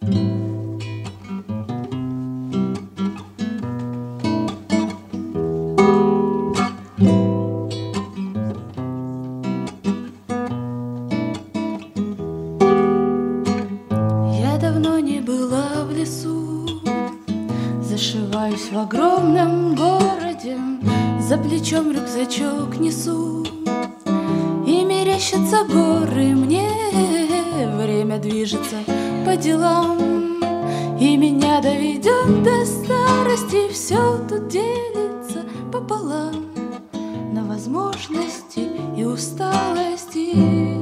Я давно не была в лесу, зашиваюсь в огромном городе, за плечом рюкзачок несу, и мерещатся горы мне. Время движется по делам, и меня доведет до старости. Все тут делится пополам на возможности и усталости.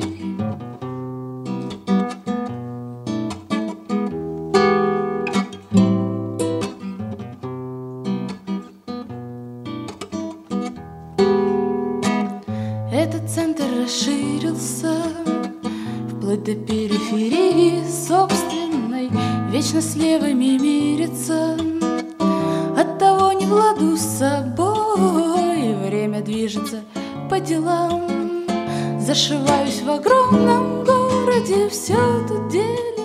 Этот центр расширился вплоть до периферии собственной, вечно с левыми мирится, оттого не в ладу с собой. Время движется по делам, зашиваюсь в огромном городе, все тут делится